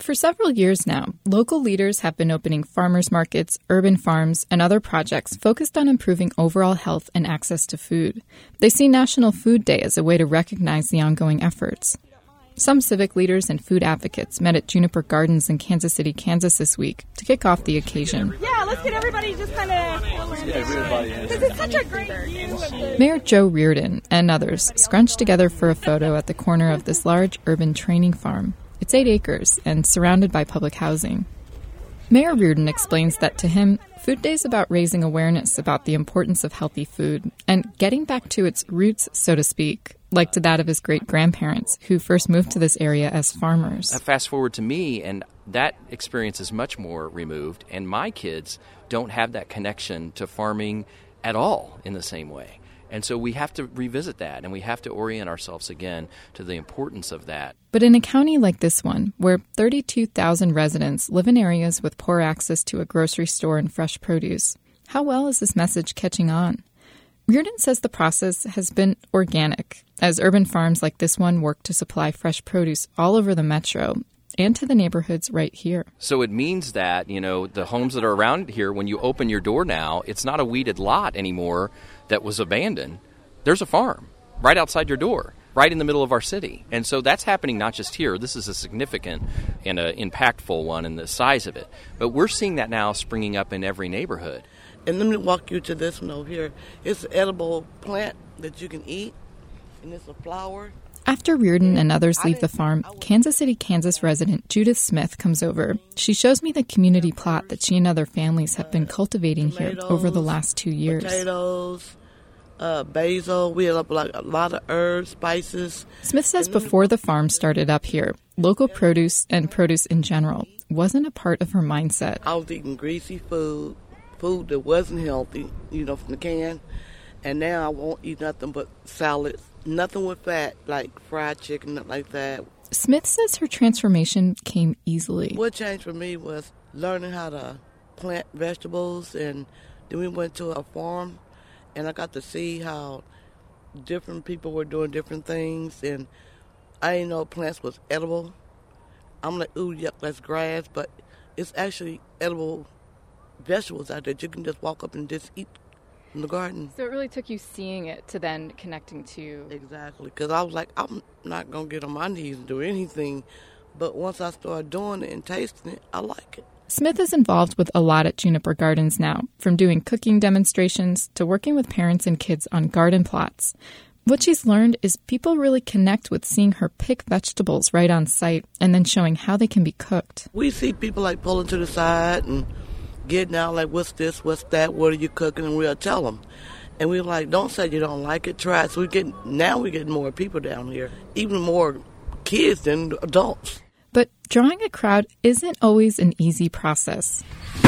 For several years now, local leaders have been opening farmers markets, urban farms, and other projects focused on improving overall health and access to food. They see National Food Day as a way to recognize the ongoing efforts. Some civic leaders and food advocates met at Juniper Gardens in Kansas City, Kansas this week to kick off the occasion. Yeah, let's get everybody just kind of... Because it's such a great view. Mayor Joe Reardon and others scrunched together for a photo at the corner of this large urban training farm. It's 8 acres and surrounded by public housing. Mayor Reardon explains that to him, Food Day is about raising awareness about the importance of healthy food and getting back to its roots, so to speak, like to that of his great-grandparents, who first moved to this area as farmers. Fast forward to me, and that experience is much more removed, and my kids don't have that connection to farming at all in the same way. And so we have to revisit that, and we have to orient ourselves again to the importance of that. But in a county like this one, where 32,000 residents live in areas with poor access to a grocery store and fresh produce, how well is this message catching on? Reardon says the process has been organic, as urban farms like this one work to supply fresh produce all over the metro and to the neighborhoods right here. So it means that, the homes that are around here, when you open your door now, it's not a weeded lot anymore that was abandoned. There's a farm right outside your door, right in the middle of our city. And so that's happening not just here. This is a significant and an impactful one in the size of it. But we're seeing that now springing up in every neighborhood. And let me walk you to this one over here. It's an edible plant that you can eat, and it's a flower. After Reardon and others leave the farm, Kansas City, Kansas resident Judith Smith comes over. She shows me the community plot that she and other families have been cultivating here over the last 2 years. Potatoes, basil. We have a lot of herbs, spices. Smith says before the farm started up here, local produce and produce in general wasn't a part of her mindset. I was eating greasy food that wasn't healthy, from the can. And now I won't eat nothing but salads, nothing with fat, like fried chicken, nothing like that. Smith says her transformation came easily. What changed for me was learning how to plant vegetables, and then we went to a farm, and I got to see how different people were doing different things, and I didn't know plants was edible. I'm like, ooh, yuck, that's grass, but it's actually edible vegetables out there. You can just walk up and just eat in the garden. So it really took you seeing it to then connecting to... Exactly, because I was like, I'm not going to get on my knees and do anything, but once I started doing it and tasting it, I like it. Smith is involved with a lot at Juniper Gardens now, from doing cooking demonstrations to working with parents and kids on garden plots. What she's learned is people really connect with seeing her pick vegetables right on site and then showing how they can be cooked. We see people like pulling to the side and getting out like, what's this, what's that, what are you cooking, and we'll tell them. And we're like, don't say you don't like it, try it. So we're getting more people down here, even more kids than adults. But drawing a crowd isn't always an easy process.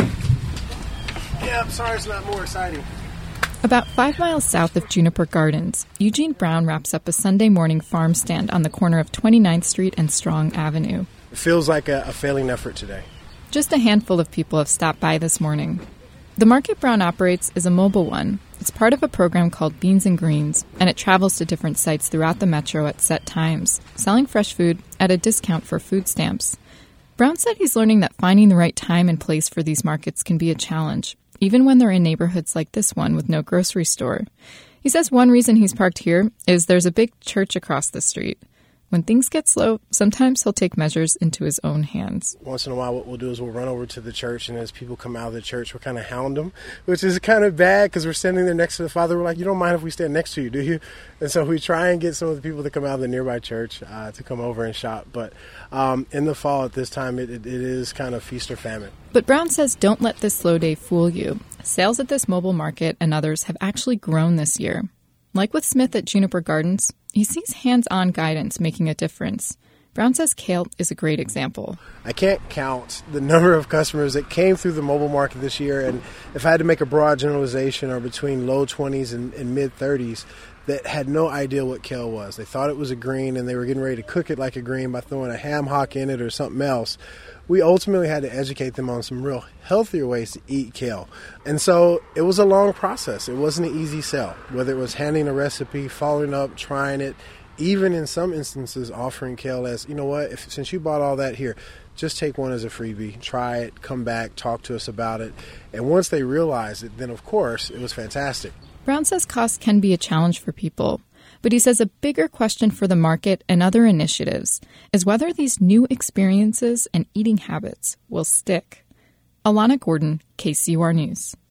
Yeah, I'm sorry it's not more exciting. About 5 miles south of Juniper Gardens, Eugene Brown wraps up a Sunday morning farm stand on the corner of 29th Street and Strong Avenue. It feels like a failing effort today. Just a handful of people have stopped by this morning. The market Brown operates is a mobile one. It's part of a program called Beans and Greens, and it travels to different sites throughout the metro at set times, selling fresh food at a discount for food stamps. Brown said he's learning that finding the right time and place for these markets can be a challenge, even when they're in neighborhoods like this one with no grocery store. He says one reason he's parked here is there's a big church across the street. When things get slow, sometimes he'll take measures into his own hands. Once in a while, what we'll do is we'll run over to the church, and as people come out of the church, we'll kind of hound them, which is kind of bad because we're standing there next to the Father. We're like, you don't mind if we stand next to you, do you? And so we try and get some of the people that come out of the nearby church to come over and shop. But in the fall at this time, it is kind of feast or famine. But Brown says don't let this slow day fool you. Sales at this mobile market and others have actually grown this year. Like with Smith at Juniper Gardens, he sees hands-on guidance making a difference. Brown says kale is a great example. I can't count the number of customers that came through the mobile market this year, and if I had to make a broad generalization, are between low 20s and mid 30s that had no idea what kale was. They thought it was a green, and they were getting ready to cook it like a green by throwing a ham hock in it or something else. We ultimately had to educate them on some real healthier ways to eat kale. And so it was a long process. It wasn't an easy sell, whether it was handing a recipe, following up, trying it, even in some instances offering kale as, you know what, since you bought all that here, just take one as a freebie. Try it, come back, talk to us about it. And once they realize it, then of course it was fantastic. Brown says cost can be a challenge for people, but he says a bigger question for the market and other initiatives is whether these new experiences and eating habits will stick. Alana Gordon, KCUR News.